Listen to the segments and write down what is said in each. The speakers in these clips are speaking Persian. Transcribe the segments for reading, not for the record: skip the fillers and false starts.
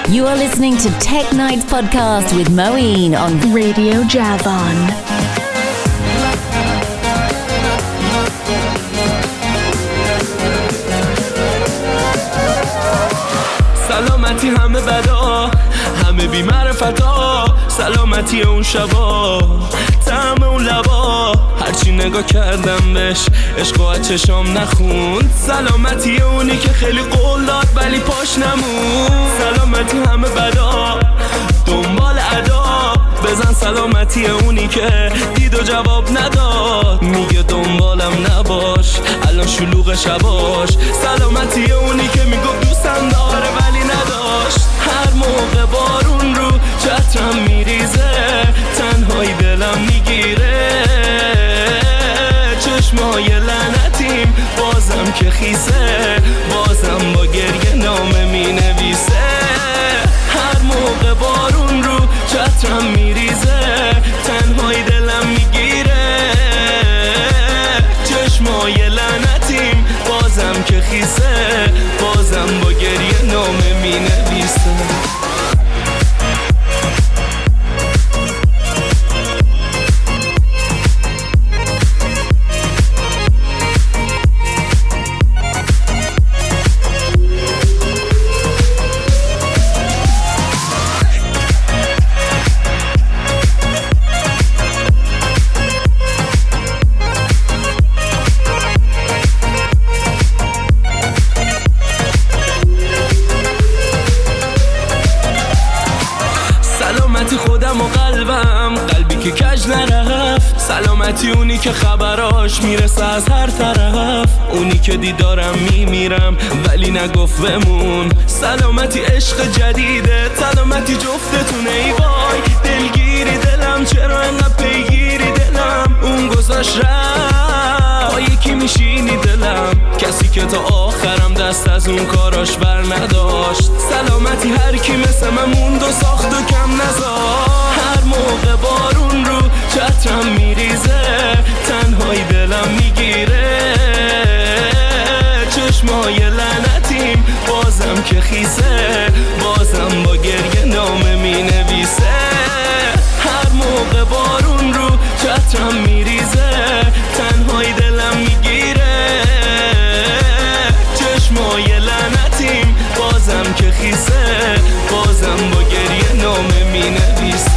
You are listening to Tech Nights Podcast with Moeen on Radio Javon. سلامتی همه بدا، همه بی معرفتا، سلامتی اون شبا، طعم اون لبا، هرچی نگاه کردم بهش عشق و چشام نخوند. سلامتی اونی که خیلی قول داد ولی پاش نمون. سلامتی همه بدا، دنبال ادا، بزن سلامتی اونی که دید و جواب نداد. میگه دنبالم نباش الان شلوغ شباش. سلامتی اونی که میگفت دوستم داره ولی نداشت. هر موقع بارون رو چترم میریزه، تنهایی دلم میگیره. چشمای لعنتیم بازم که خیسه، بازم با گریه نامه مینویسه. هر موقع بارون رو چترم میریزه، تنهایی دلم میگیره. چشمای لعنتیم بازم که خیسه، بازم با گریه نامه مینویسه. سلامتی اونی که خبراش میرسه از هر طرف، اونی که دیدارم میمیرم ولی نگفت بمون. سلامتی عشق جدیده، سلامتی جفتتونه. ای وای دلگیری دلم، چرا انقدر پیگیری دلم. اون گذاشت رفت با یکی میشینی دلم، کسی که تا آخرم دست از اون کاراش بر نداشت. سلامتی هر کی مثل من موند و ساخت و کم نذاشت. هر موقع بارون رو چترم میریزه، تنهایی دلم میگیره. چشمای لعنتیم بازم که خیسه، بازم با گریه نامه مینویسه. هر موقع بارون رو چترم میریزه، تنهایی دلم میگیره. چشمای لعنتیم بازم که خیسه، بازم با گریه نامه مینویسه.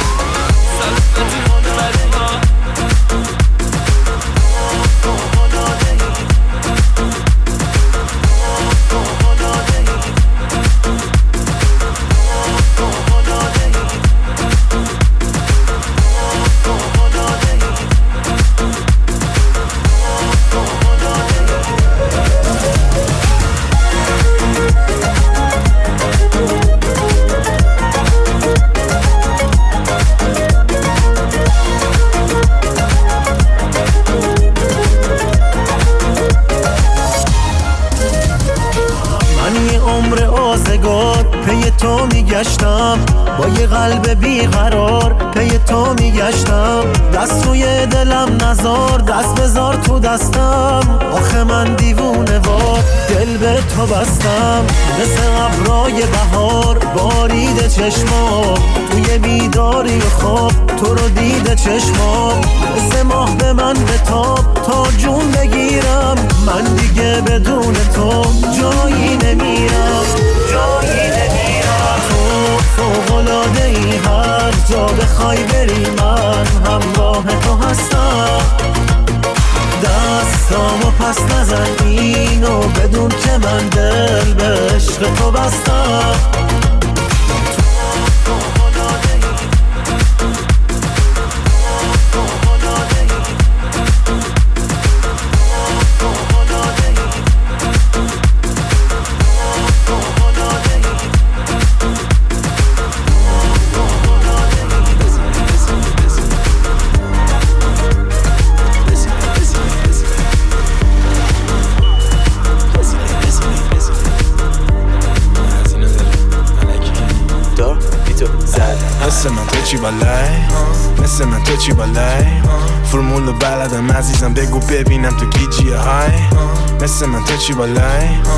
تو میگشتم با یه قلب بیقرار، پی تو میگشتم. دست روی دلم نزار، دست بذار تو دستم. آخه من دیوونه وار دل به تو بستم. مثل ابرای بهار بارید چشمام، توی بیداری و خواب تو رو دیده چشمام. مثل ماه به من بتاب تا جون بگیرم. من دیگه بدون تو جایی نمیرم، جایی نمیرم. فوق‌العاده ای هر جا بخوای بری، من همراه تو هستم. دستامو پس نزن اینو بدون که من دل به عشق تو بستم. مثل من تو چی بالای فرمول بلدم عزیزم، بگو ببینم تو گیجی های. مثل من تو چی بالای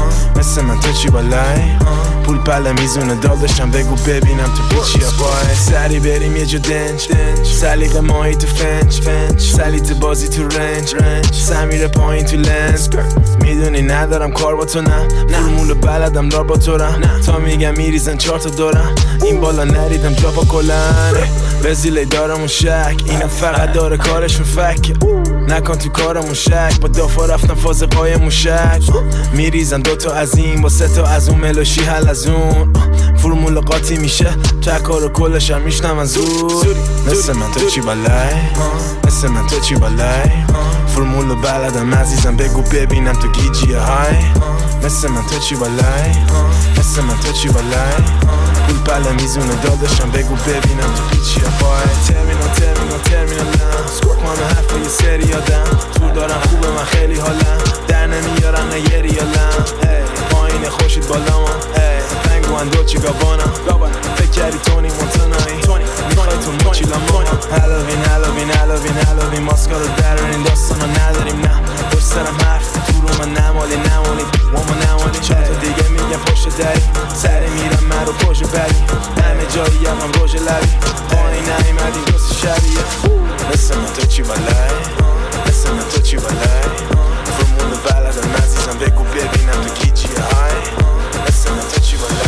مثل من تو چی بالای پول پله میزونه داداشم بگو ببینم تو پیچی پای سری بریم یه جا دنج سلیقه ماهی تو فنج سلیت بازی تو رنج سمیر پایین تو لنز میدونی ندارم کار با تو نه فرمول بلدم دار با تو رم تا میگم میریزن 4 تا دورم این بالا نریدم جا با کلن وزیلی دارمون شک اینا فقط داره کارشون فک نکن تو کارمون شک با دافا رفتم فاز قای موشک میریزن 2 تا از این با 3 تا از اون ملوشی حل از اون فرمول قاطی میشه تکار و کلش هم میشنم من زود مثل من تو چی بالای مثل من تو چی بالای فرمول بلدم عزیزم بگو ببینم تو گیجی های مثل من تو چی بالای مثل من تو چی بالای پول پله میزونه داداشم بگو ببینم تو پیچی پای ترمینال سکوک مامه حرفا یه سری آدم طول دارم خوبه من خیلی حالم در نمیارم نه یه ریالم پایین خوشید بالا من پنگو اندوچی گابانا فکر کردی تونی مونتانایی میخوای تو موچیلا مانا هلوین ماسکا رو درارین داستانا نداریم نه دوست دارم حرف تو رو من نمالی واما نمالی 4 تا دیگه میگم پشت دری سری میرم من رو پشت بری همه جایی هم روژ لبی پایین نایمدی دوست شبیه مثل من تو چی بالای مثل من تو چی بالای فرمول بلدم عزیزم بگو ببینم تو گیجی های مثل من تو چی بالای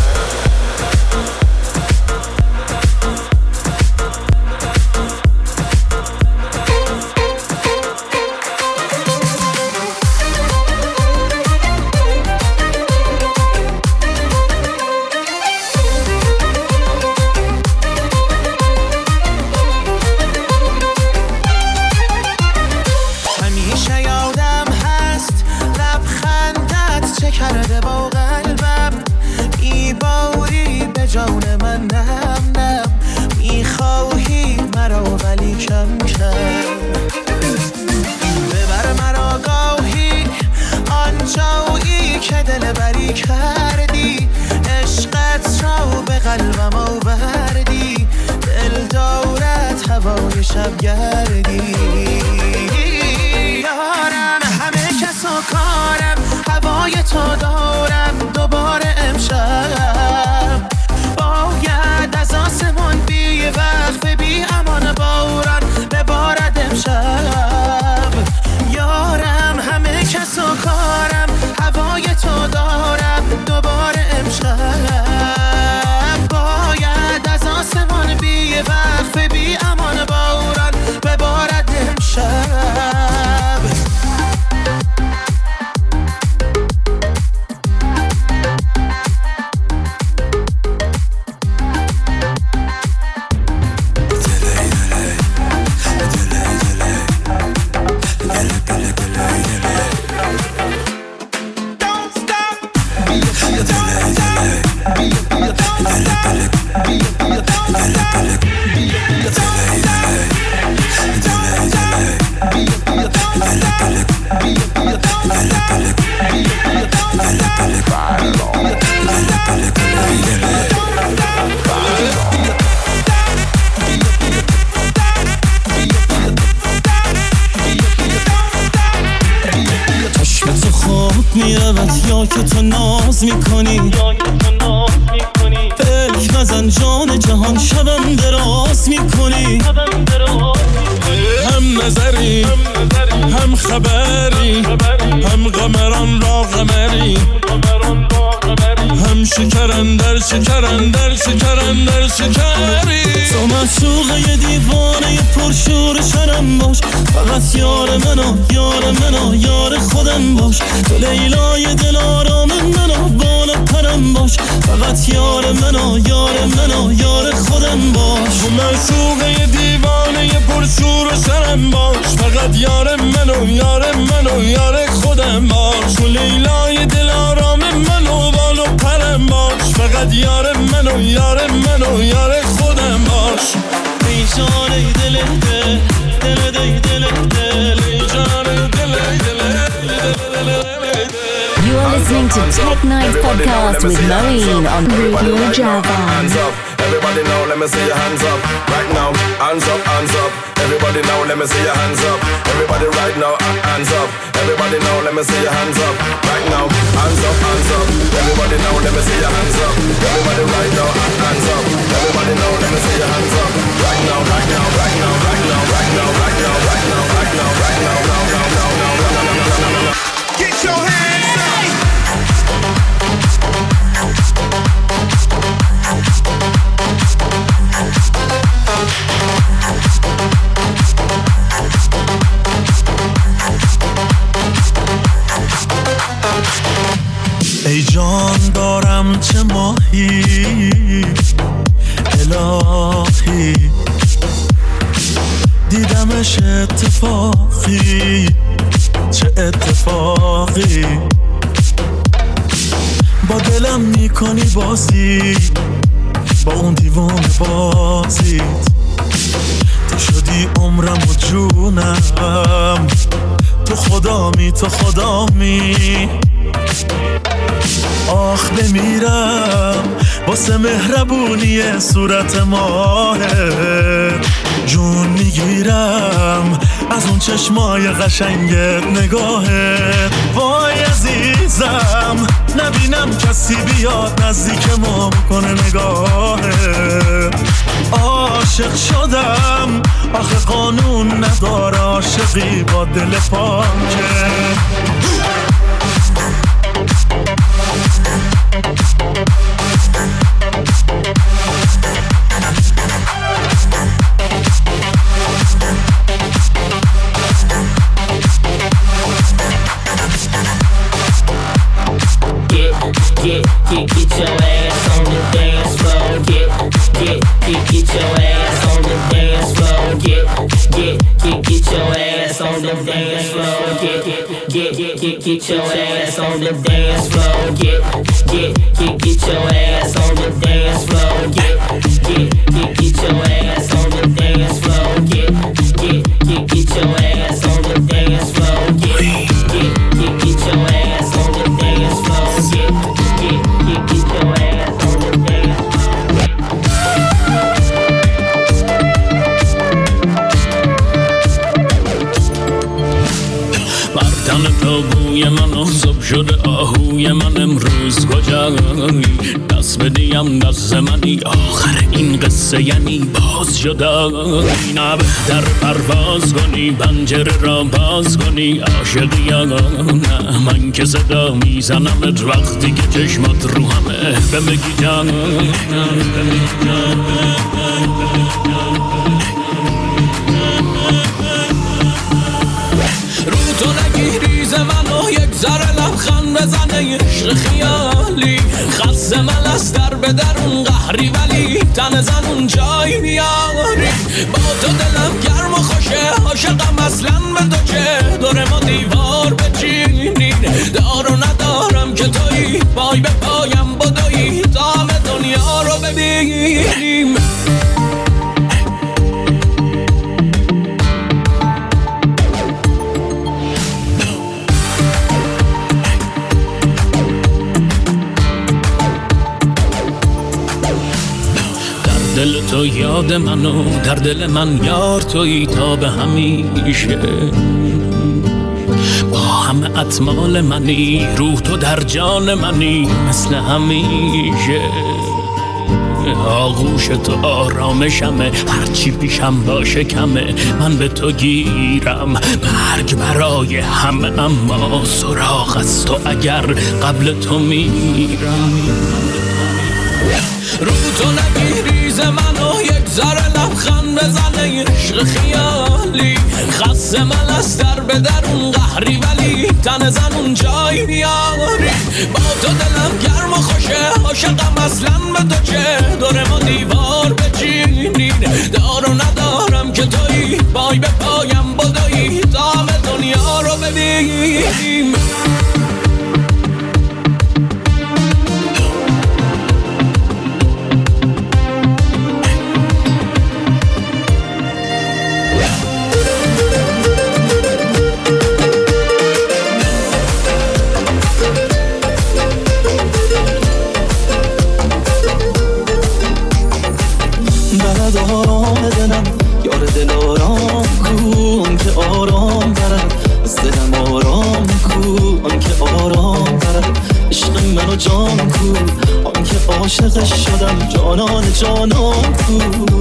شب گردی یارم همه کس و کارم هوای تو دارم دوباره امشب باید از آسمان بی وقف بی امان باران ببارد امشب یارم همه کس و کارم هوای تو دارم دوباره امشب باید از آسمان بی وقف بی امان باران ببارد امشب یا که تو ناز میکنی فکر نزن جان جهان شبم دراز میکنی هم نظری هم خبری هم قمران را قمری هم شکرندر شکرندر شکرندر شکری تو معشوقه دیوانه پرشور شرم باش فقط یار منو یار خودم باش تو لیلای دل آرام منو بالا پرم باش فقط یار منو یار خودم باش تو معشوقه دیوانه پرشور شرم باش فقط یار منو یار خودم باش تو لیلای دل آرام منو بالا پرم باش فقط یار منو یار خودم باش ای جان ای دل You are listening to Tech Night Podcast with Moeen on Radio Java. Everybody now, let me see your hands up. Right now, hands up, hands up. Everybody now, let me see your hands up. Everybody right now, hands up. Everybody now, let me see your hands up. Right now, hands up, hands up. ای جان دارم چه ماهی الهی، دیدمش اتفاقی چه اتفاقی، با دلم میکنی بازی با اون دیوان بازیت، تو شدی عمرم و جونم، تو خدامی تو خدامی، آخ بمیرم واسه مهربونی صورت ماهه، جون میگیرم از اون چشمای قشنگت نگاهت، وای عزیزم نبینم کسی بیاد نزدیک ما بکنه نگاهت، عاشق شدم آخه قانون نداره عاشقی با دل پاکه. Get your ass on the dance floor. Get your ass on the dance floor. Get your ass on the dance floor. Get your ass on the dance floor. Get your ass on the dance floor. Get your ass on the dance floor. Get your ass on the dance floor. Get your ass on the dance floor. Get your ass on the dance بردن تابوی من آزاب شده آهوی من امروز کجایی، دست بدیم دست منی آخر این قصه یعنی باز شدایی، نه بهتر پرواز کنی پنجره را باز کنی عاشقی یا نه، من که صدا میزنمت وقتی که چشمات رو همه بمگی جان رو تو نگیریز منو یک ذره لبخند بزنه عشق خیالی، خسته من از در به درون قهری ولی تن زنون جای میاری، با تو دلم گرم و خوشه عاشقم اصلا به تو چه دور ما دیوار بچینین، دار و ندارم که تویی پای به پایم بدویی تا همه دنیا رو ببینیم. دل تو یاد منو در دل من یار تویی تا به همیشه، با همه اطمال منی روح تو در جان منی مثل همیشه، آغوش تو آرامشمه هرچی پیشم باشه کمه، من به تو گیرم مرگ برای همه اما سراغ از تو اگر قبل تو میرم، رو تو نگیریز منو یک ذره لبخند بزنه عشق خیالی، خسته من از در به درون قهری ولی تن زنون جای میاری، با تو دلم گرم و خوشه عاشقم اصلا به تو چه دور ما دیوار بچینین، دار و ندارم که تویی پای به پایم بدویی تا همه دنیا رو ببینیم. عاشقش شدم جانان جانان کو،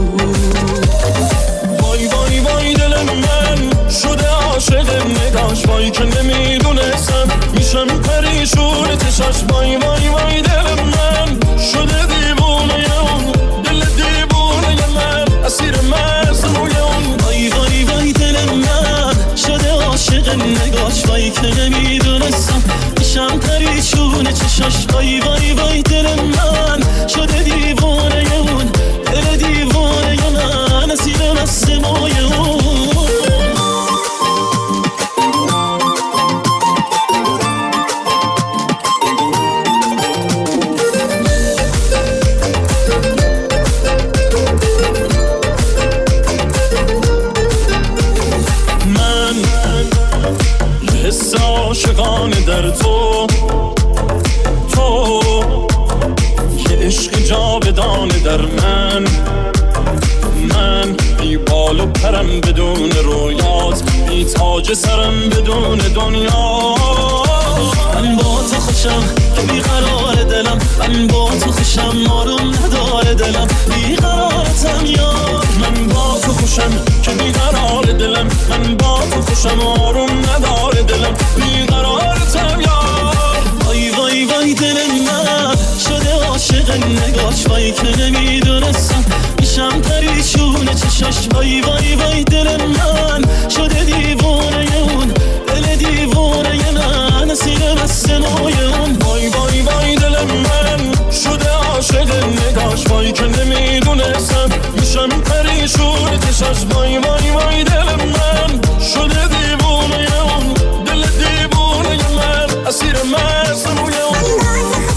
وای وای وای دل من شده عاشق نگاش، وای که نمیدونستم میشم پریشون چشاش، وای وای وای دل من شده دیوونه اون دل دیوونه من اسیر مزموی اون، وای وای وای دل من شده عاشق نگاش، وای که نمیدونستم میشم پریشون چشاش، چشاش وای وای وای دل من شده دیوانه اون دل دیوانه من اسیر مست مای اون عاشقانه در تو که عشق جاودانه در من بی بال و پرم بدون رویات بی تاج سرم بدون دنیا من با تو خوشم که بی قرار دلم من با تو خوشم آروم نداره دلم بی قرارتم یار من با تو خوشم که بی قرار دلم من با تو خوشم آروم نداره دلم بی قرارتم یار وای وای وای دل من شده عاشق نگاش وای که نمیدونستم میشم پریشونه چشاش وای وای وای دل من شده دیوانه اون دل دیوانه من اسیر مست مای اون وای وای وای دل من شده عاشق نگاش وای که نمیدونستم میشم پریشونه چشاش وای وای وای دل من شده دیوانه اون دل دیوانه من اسیر مست مای اون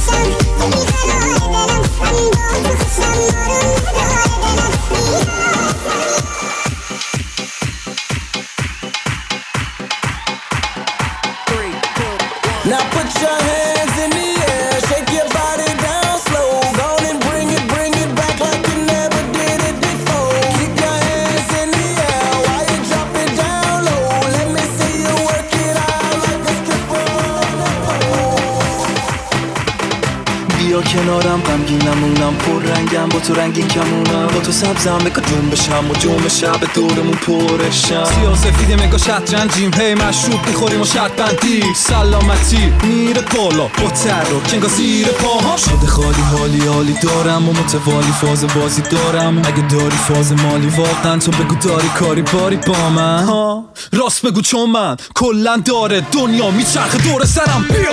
Now put your hands in the air, shake your body down slow. Go on and bring it back like you never did it before. Keep your hands in the air while you drop it down low. Let me see you work it out like a stripper on the pole. بیا کنارم غمگین نمونم پر رنگم با تو رنگین کمونم با تو سبزم مگا جون بشم و جون شب دورمون پرشم سیاه سفیده مگا شطرنجیم هی مشروب میخوریم و شرط بندی سلامتی میره بالا با تر و کنگا زیر پاها شده خالی حالی حالی دارم و متوالی فاز بازی دارم اگه داری فاز مالی واقعا تو بگو داری کاری باری با من ها راست بگو چون من کلن داره دنیا میچرخه دور سرم بیا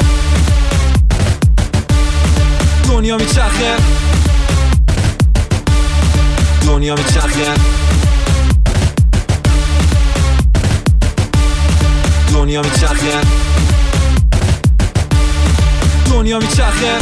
دنیا میچرخه دنیا میچرخه دنیا میچرخه دنیا میچرخه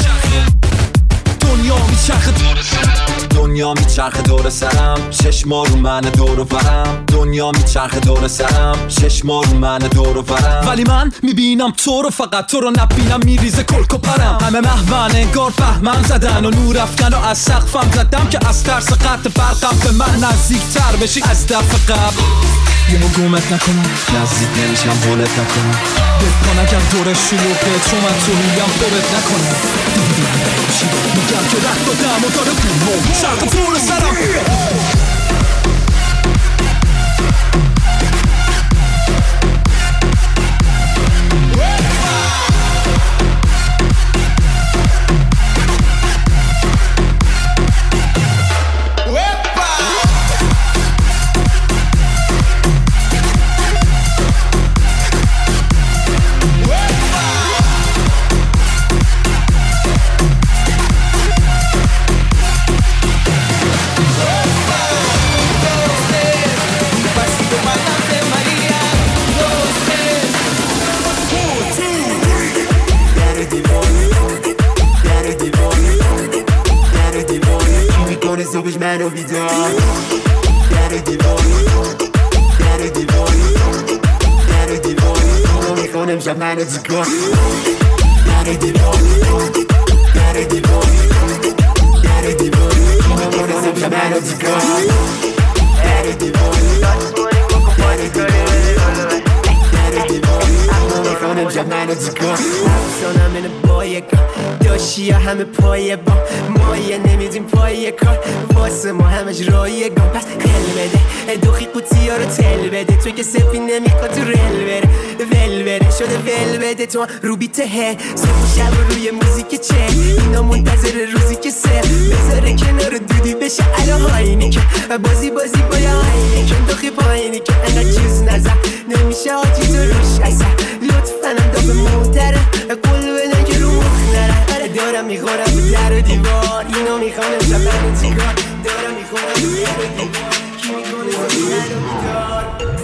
دنیا میچرخه دنیا میچرخه دور سرم شش ماه رو من دور و برم دنیا میچرخه دور سرم شش ماه رو من دور و برم ولی من میبینم تو رو فقط تو رو نبینم میریزه کلک و پرم همه محون انگار فهمم زدن و نور افکن و از سقفم زدم که از ترس قطع برقم به من نزدیک تر بشی از دفعه قبل یه مو گومت نکنم نزدیک نمیشم بولت نکنم بکن اگر دور شلوغه چون من تو رویم بورت نکنم میگم که رخت دادم و داره بومو شرق دور سرم صبحش منو بیدار در دیوانی در دیوانی در دیوانی رو میکنم شب منو چیکار در دیوانی در دیوانی در دیوانی رو میکنم شب منو چیکار در دیوانی میکنم شب منو چیکار افسانم اینه با یکا داشتی یا همه پایه با مایه نمیدیم پایه کار واسه ما همش رایگان پس خل بده دوخی قوطی ها رو تل بده توی که سفی نمیخواد تو رل بره ول بره شده ول بده تو رو بیته هه صبح شب روی موزیک چه اینا منتظر روزی که سه بذاره کنار دودی بشه علا هاینی که بازی با یا هاینی که دوخی پایینی که انقدر چیز نزد نمیشه آتی تو روش اصلا لطفا هم دابه محتره قول بدن که رو مخ دارم میخورم به در و دیوار اینو میخوانم شب منو چیکار دارم میخورم به در و دیوار کی میکنه زمین رو بیدار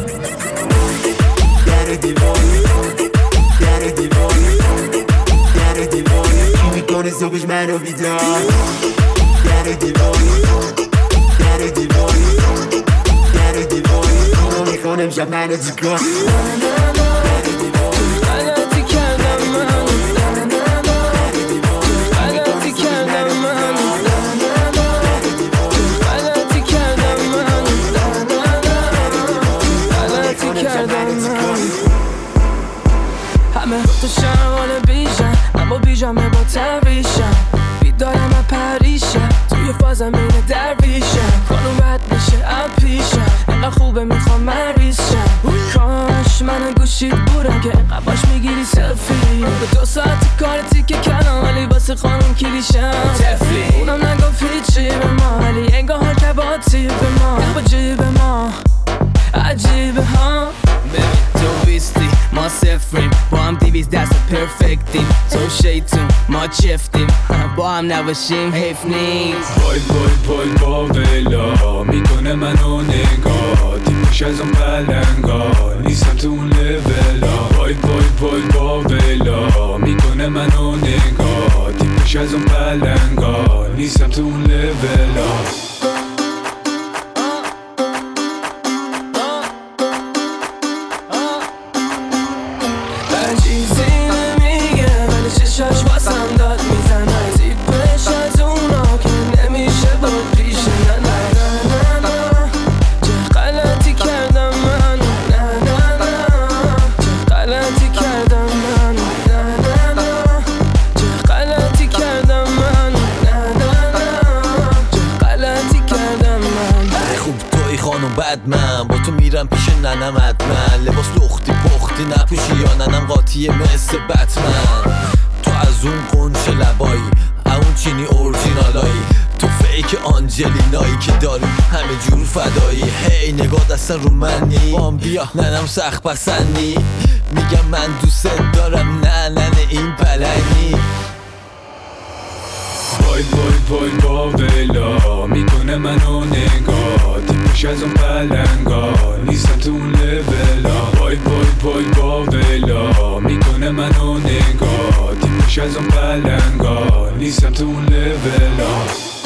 در و دیوار در و دیوار در و دیوار کی میکنه صبحش منو بیدار در و دیوار در و دیوار در و دیوار اینو میخوانم شب منو چیکار همه خودشم حال بیشم اما بیجامه با تریشم بیدارم از پریشم توی فازم این درویشم خانوم بد میشه اب پیشم اینقدر خوبه میخوام مریشم کاش من گوشید بودم که اینقدر باش میگیری سلفی به 2 ساعت کارتی که کنم ولی واسه خانوم کلیشم تفلی اونم نگفت هیچی به ما ولی انگاه حال که با تیب ما با جیب ما عجیبه ها تو بیستی ما سفریم با هم 200 دست پرفکتیم تو شیطون ما چفتیم با هم نباشیم حیف نیست وای وای وای با ویلا میکنه منو نگاه دیمش از اون پلنگا نیستم تو اون لولا وای وای وای با ویلا میکنه منو نگاه دیمش از اون پلنگا نیستم تو اون لولا چشاش واسم داد میزنه زیبش از اونا که نمیشه با پیش نه نه نه نه چه غلطی کردم من نه نه نه چه غلطی کردم من نه نه نه چه غلطی کردم من نه نه نه چه غلطی کردم من خوب توی خانم بد من با تو میرم پیش ننم حتما لباس لختی پختی نپوشی یا ننم قاطیه مثل بتمن تو از اون قنچه لبایی اون چینی اورجینالایی تو فیک آنجلینایی که داری همه جور فدایی هی نگاه دستن رو منی بام بیا ننم سخت پسندی میگم من دوست دارم نه ننه این پلنگی وای وای وای با ویلا میکنه منو نگاه دیمش از اون پلنگا نیستم تو اون لولا وای وای وای با ویلا میکنه منو نگاه دیمش از اون پلنگا نیستم تو اون لولا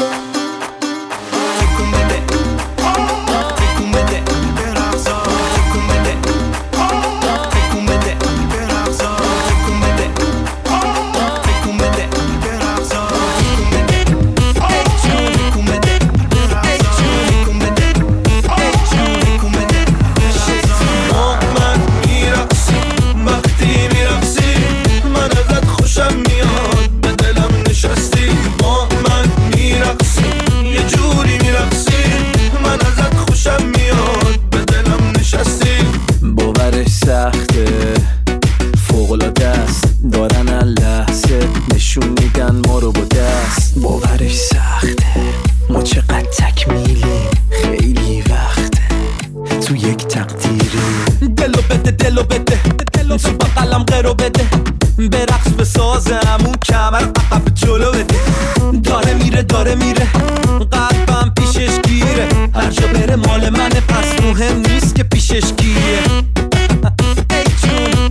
داره میره قلبم پیشش گیره هر جا بره مال منه پس مهم نیست که پیشش گیره ای جون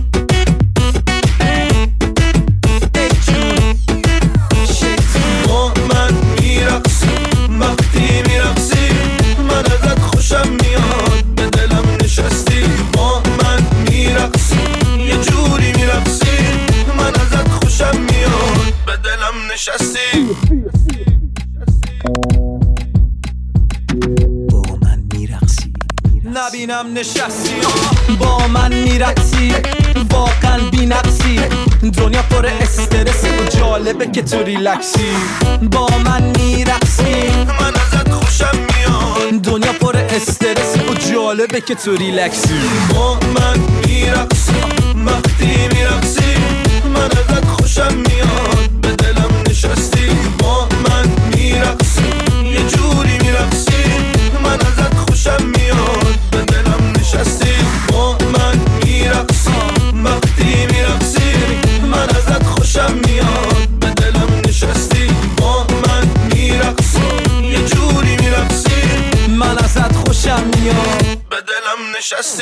ای جون با من میرقصی وقتی میرقصی من ازت خوشم میاد به دلم نشستی با من میرقصی یه جوری میرقصی من ازت خوشم میاد به دلم نشستی نبینم نشستی با من میرقصی واقعا بی نقصی دنیا پر استرس و جالبه که تو ریلکسی با من میرقصی من ازت خوشم میاد دنیا پر استرس و جالبه که تو ریلکسی با من میرقصی وقتی میرقصی من ازت خوشم میاد به دلم نشستی با من میرقصی یه جوری میرقصی من ازت خوشم میاد به دلم نشستی با من میرقصی وقتی میرقصی من ازت خوشم میاد به دلم نشستی نشستی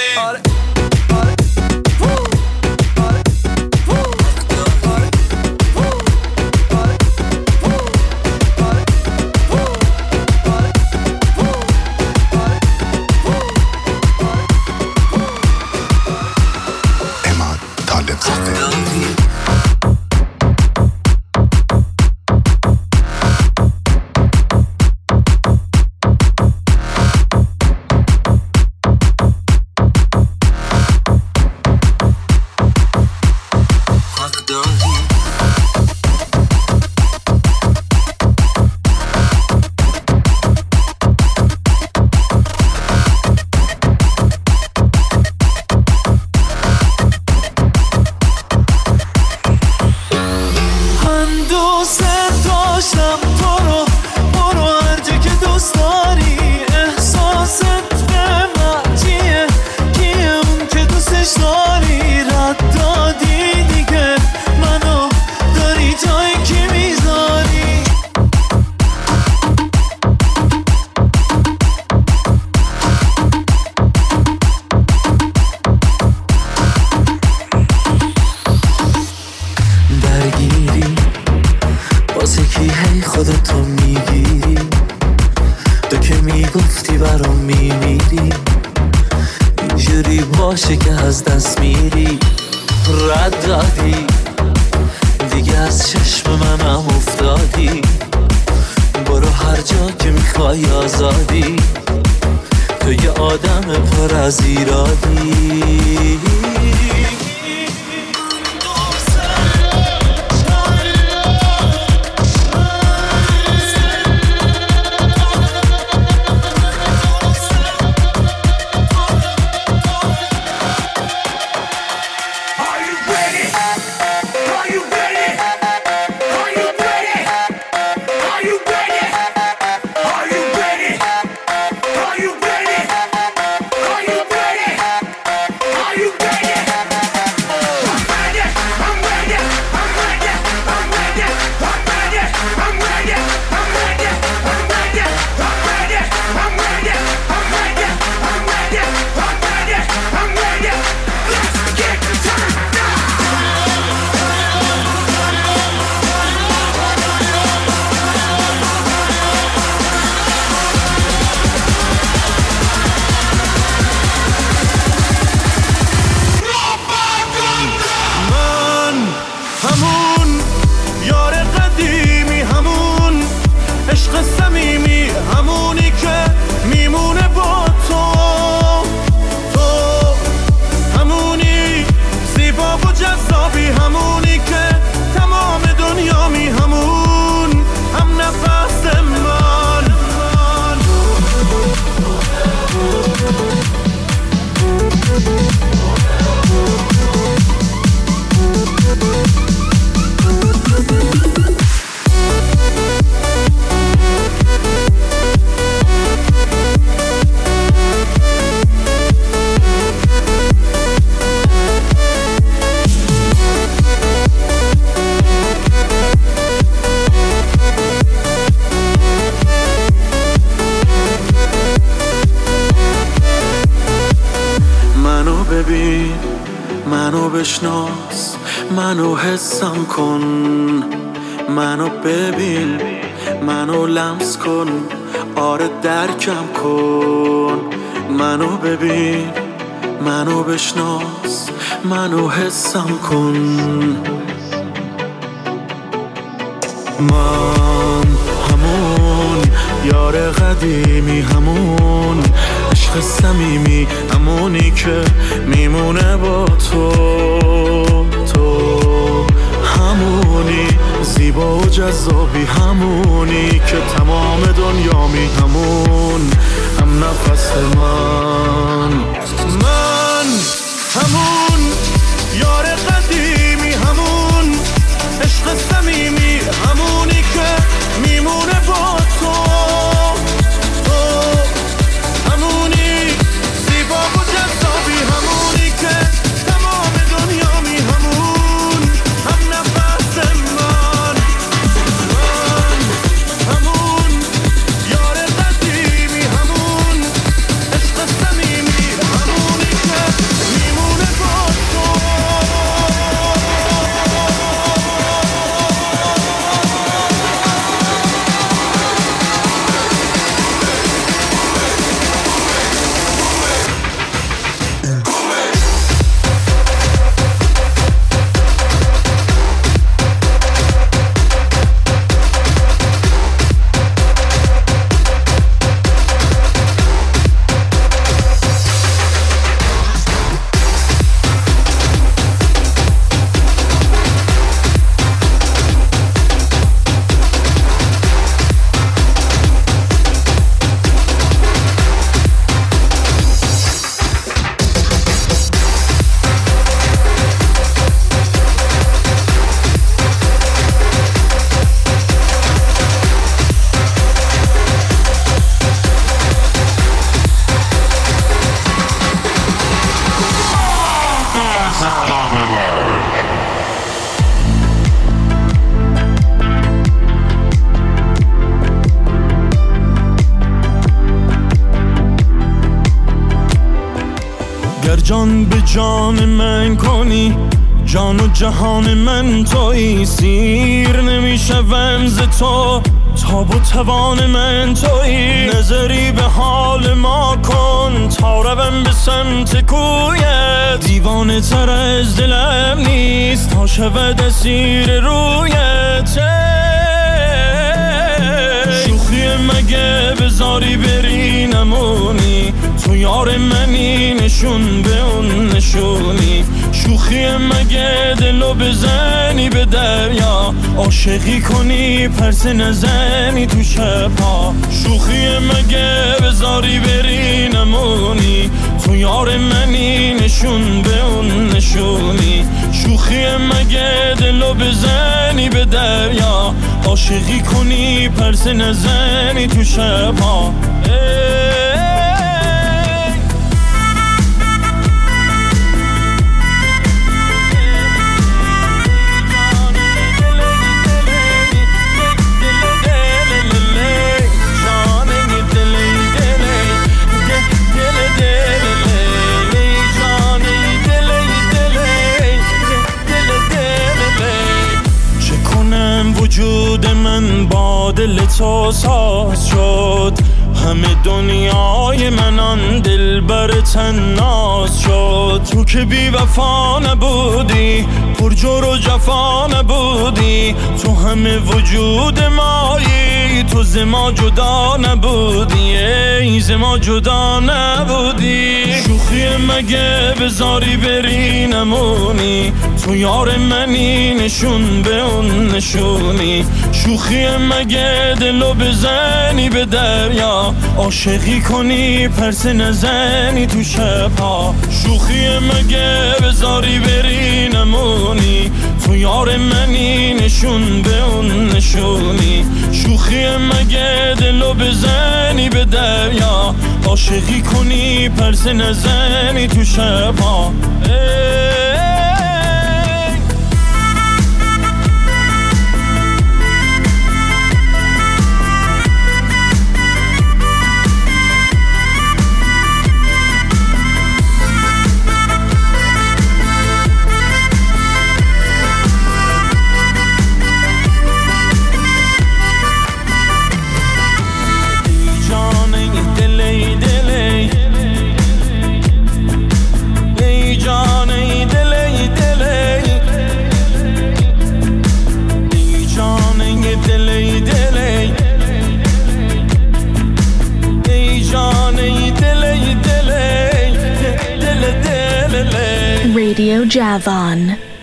بشناس منو حسم کن منو ببین منو لمس کن آره درکم کن منو ببین منو بشناس منو حسم کن من همون یار قدیمی همون عشق صمیمی همونی که میمونه با تو همونی زیبا و جذابی همونی که تمام دنیامی همون هم نفس من همون یار قدیمی همون عشق صمیمی همونی که میمونه با تو همونی زیبا و جذابی همونی که تمام دنیامی همون هم نفس من همون یار قدیمی همون عشق صمیمی همونی جان به جان من کنی، جان و جهان من تویی، سیر نمیشوم ز تو، تاب و توان من تویی. نظری به حال ما کن تا روم به سمت کویت، دیوانه تر از دلم نیست تا شود اسیر رویت. شوخی مگه بذاری بری نمونی، تو یار منی نشون به اون نشونی. شوخی مگه دلو بزنی به دریا، عاشقی کنی پرسه نزنی تو شبها. شوخی مگه بذاری بری نمونی، تو یار منی نشون به اون نشونی. شوخی مگه دلو بزنی به دریا، عاشقی کنی پرسه نزنی تو شبها. وجود من با دل تو ساز شد، همه دنیای من آن دلبر تناز شد. تو که بی وفا نبودی، پر جور و جفا نبودی، تو همه وجود مایی، تو ز ما جدا نبودی، ای ز ما جدا نبودی. شوخی مگه بذاری بری نمونی، تو یار منی نشون به اون نشونی. شوخی مگه دلو بزنی به دریا، عاشقی کنی پرسه نزنی تو شبها. شوخی مگه بذاری بری نمونی، تو یار منی نشون به اون نشونی. شوخی مگه دلو بزنی به دریا، عاشقی کنی پرسه نزنی تو شبها. Radio Javan.